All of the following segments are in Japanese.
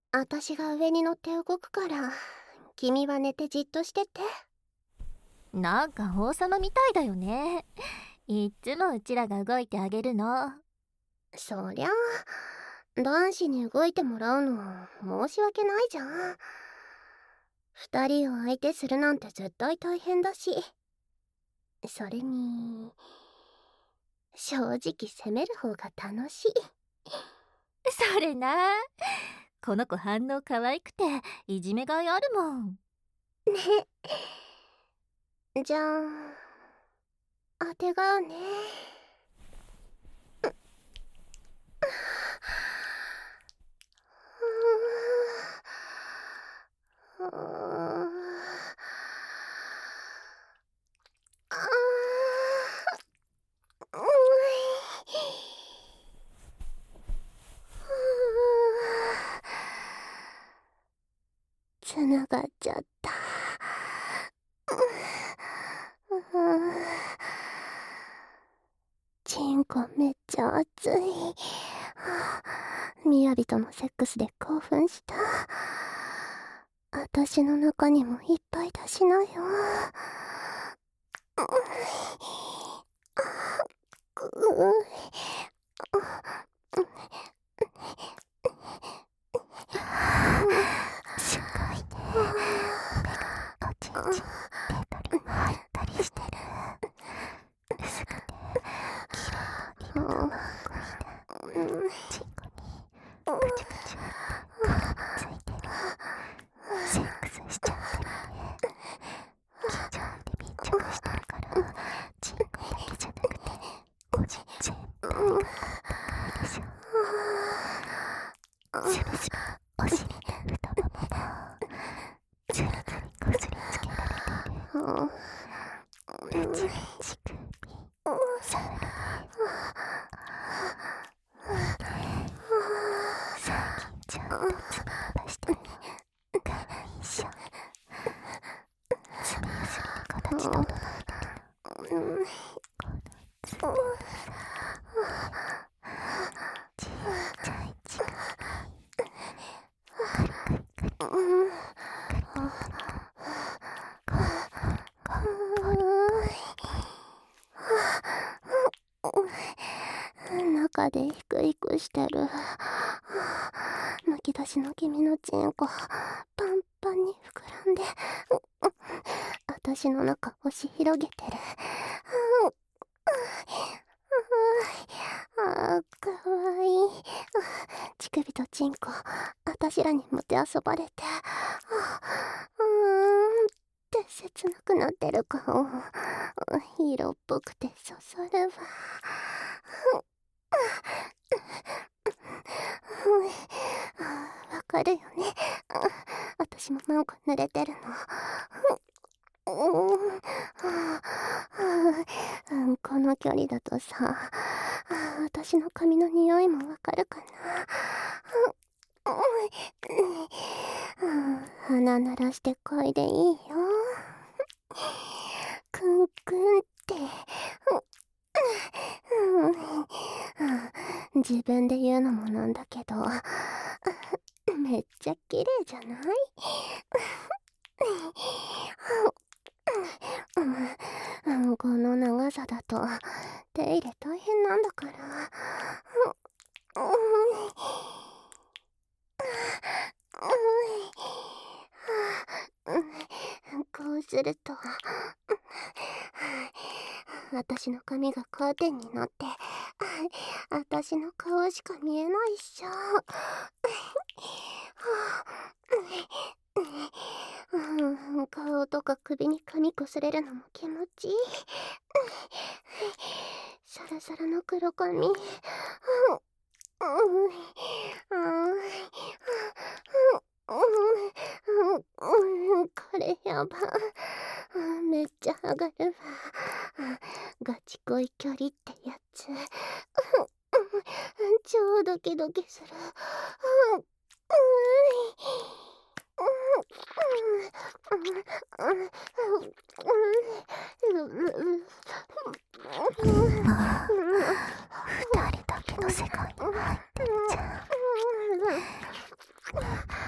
私が上に乗って動くから、君は寝てじっとしてて。 なんか王様みたいだよね。いっつもうちらが動いてあげるの。 そりゃ男子に動いてもらうの申し訳ないじゃん。二人を相手するなんて絶対大変だし、それに正直攻める方が楽しい。 それな。この子反応可愛くていじめがいあるもん。 ね。じゃあ当てがうね。つながっちゃった。チンコめっちゃ熱い。みやびとのセックスで興奮した。私の中にもいっぱい出しなよ。 すごいね。おちんちんテートル入ったりしてる。すぐね。キレイの今のかっこいいね。チンコにプチプチついてる。セックスしちゃってるね。緊張で密着してるからチンコだけじゃなくておちん全部がかっこいいでしょ。すべすべお尻と太もももずりずりこすりつけられてる。立ち乳首さらに最近ちゃんとつぶ伸ばしてかわいいっしょ。爪やすりの形整えてるの。この爪ちっちゃい乳首中でヒクヒクしてる。むき出しの君のチンコパンパンに膨らんで私の中押し広げてる。かわいい。乳首とチンコ私らにもてあそばれてって切なくなってる顔。色っぽくてそそるわ。わかるよね。私もなんか濡れてるの。この距離だとさ、私の髪の匂いもわかるかな。鼻鳴らしてこいでいいよ。クンクンって。自分で言うのもなんだけど、めっちゃ綺麗じゃない？この長さだと手入れ大変なんだから。こうすると私の髪がカーテンになって私の顔しか見えないっしょ。顔とか首に髪こすれるのも気持ちいい。サラサラの黒髪。これやば。めっちゃ上がるわ。ガチ恋距離ってやつ。超ドキドキする。 二人だけの世界に入ってるじゃん。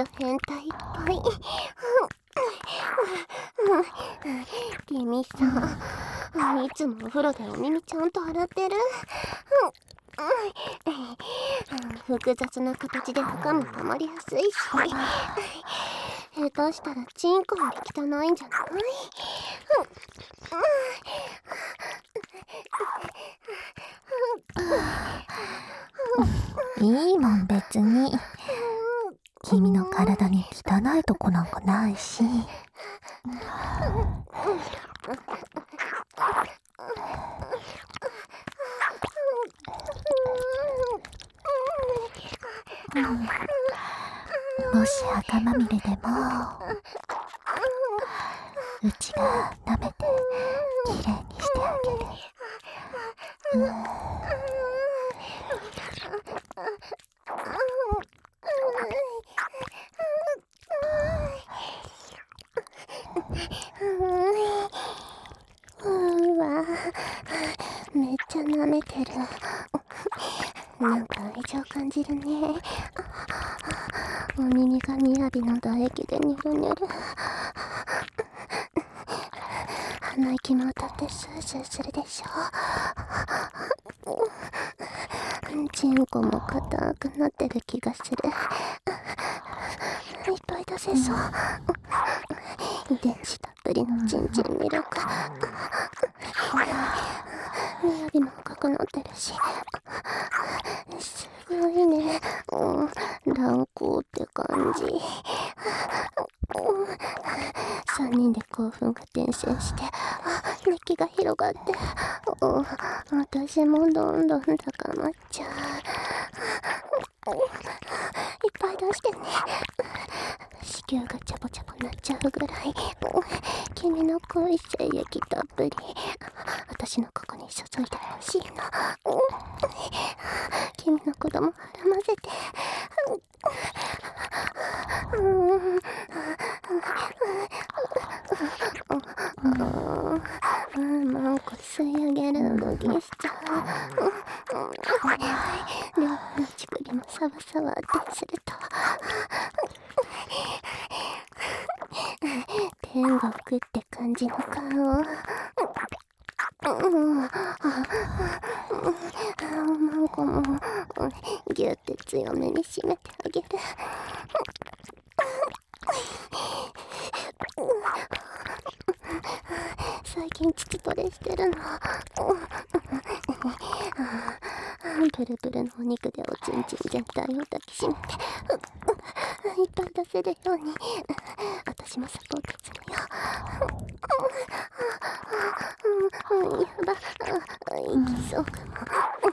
女変態いっぱい。君さ、いつもお風呂でお耳ちゃんと洗ってる？複雑な形で深み溜まりやすいし、下手したらチンコより汚いんじゃない？ いいもん別に。君の体に汚いとこなんかないし。もし赤まみれでもうちが舐めてきれいにしてあげる。 めっちゃ舐めてる。なんか愛情感じるね。お耳がみやびの唾液でニュルニュル。鼻息も当たってスースーするでしょ。チンコも硬くなってる気がする。いっぱい出せそう。遺伝子たっぷりのチンチンミルク。みやびも赤くなってるし、すごいね。乱行って感じ。3人で興奮が伝染して、熱気が広がって、私もどんどん高まっちゃう。いっぱい出してね。子宮がチャボチャボなっちゃうぐらい。君の濃い精液たっぷり、私のここに注いでほしいの。君の子供はらませて。マンコ吸い上げる動きしちゃう。両方の乳首もサワサワってすると、天国って感じの顔。マンコもギュって強めに締めてあげる。最近膣トレしてるの。プルプルのお肉でおちんちん全体を抱きしめて、いっぱい出せるように私もサポートするよ。やば、いきそうかも。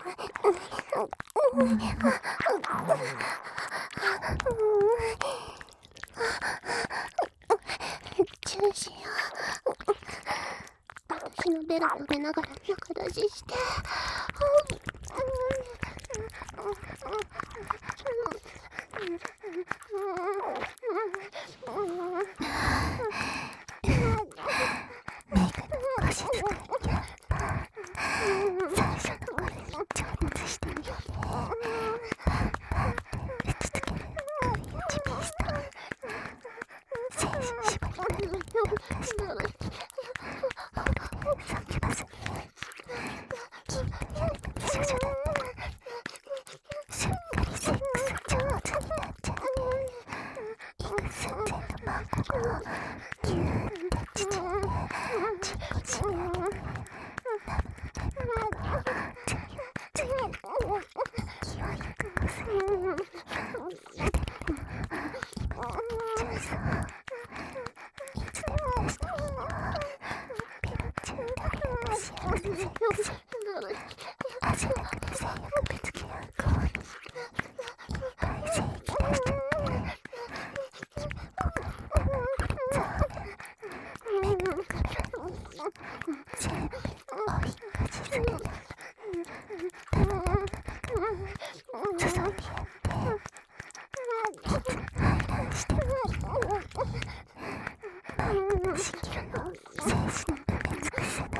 チューしよう。私のベロ舐めながら中出しして。 メイクの腰使いやっぱ最初の頃に上達してるよね。パンパンって打ちつける首打ちピストン、精神絞りたりなんかしたり、モードでサキバスにきっとやるべき処女だったらすっかりセックス上手になっちゃうね。幾寸前のマンコがギューって縮んでチンコ締め上げて、つゆつゆ勢いよくこすれて、腕で今チュースをいつでも出していいよ。ベロ中で出し合うセックス、汗だくで性欲ぶつけ合う行為、いっぱい精液出しちゃって、君の股間に溜まってるザーメイクのカメラ全部お引っ越しするの。体の中注いでやっていつ排卵してもいい。マイクの仕切るの精子の埋め尽くすの。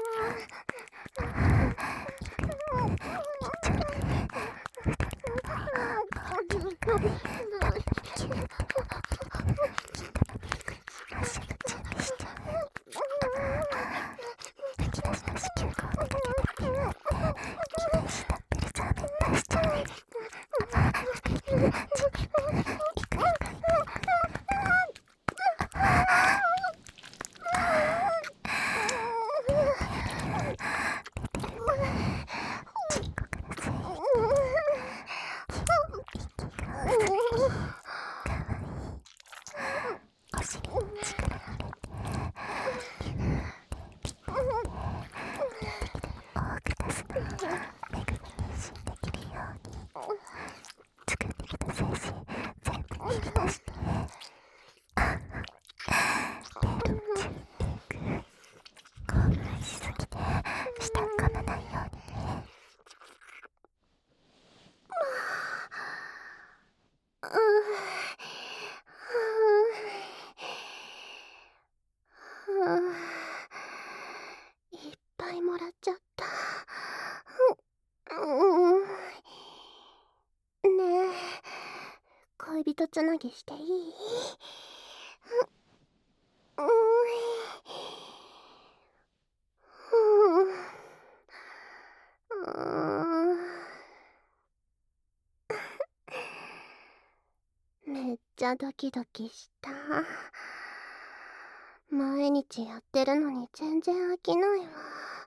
一緒に二人のバリが大きい首体もキューってめぐみに進できるように作ってきた精子全部引き出してベロチューテイク興奮しすぎて舌噛まないようにね。 いっぱいもらっちゃった。ねえ、恋人つなぎしていい？めっちゃドキドキした。毎日やってるのに全然飽きないわ。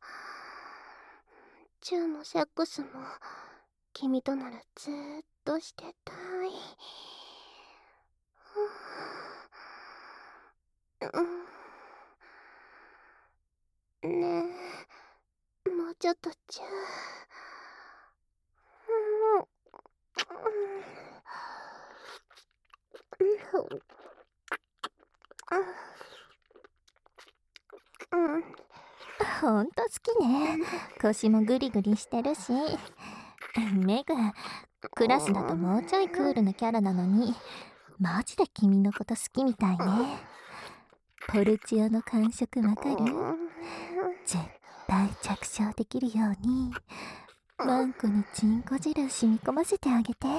チューもセックスも君とならずーっとしてたい。ねえ、もうちょっとチュー。 ほんと好きね。腰もグリグリしてるし。メグ、クラスだともうちょいクールなキャラなのにマジで君のこと好きみたいね。ポルチオの感触わかる？絶対着床できるようにワンコにチンコ汁染み込ませてあげて。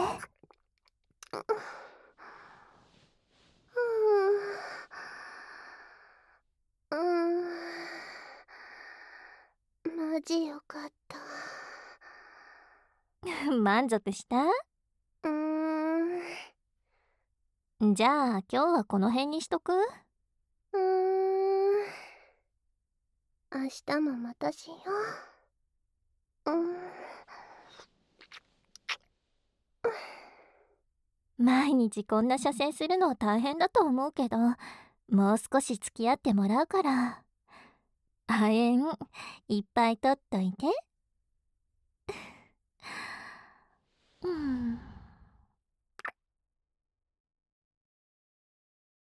マジよかった。 満足した？じゃあ今日はこの辺にしとく？ 明日もまたしよう。毎日こんな射精するの大変だと思うけど、もう少し付き合ってもらうから。亜鉛いっぱい取っといて。